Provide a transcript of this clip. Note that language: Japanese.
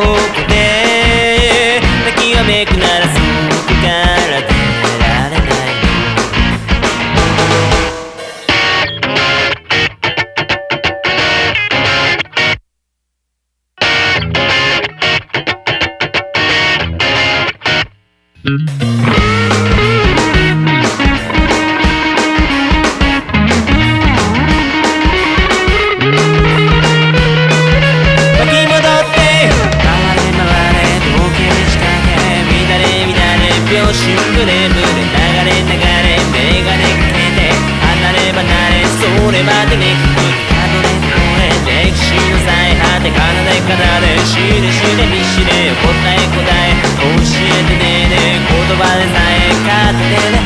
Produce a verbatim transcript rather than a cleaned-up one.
こで泣きわめくならそこから出られないシングルブで流れ流れメガネかけて離れ離れそれまでにたどれこれ歴史の最果て奏で奏でしれしれみしれ答え答え教えてねえねえ言葉でさえ勝手で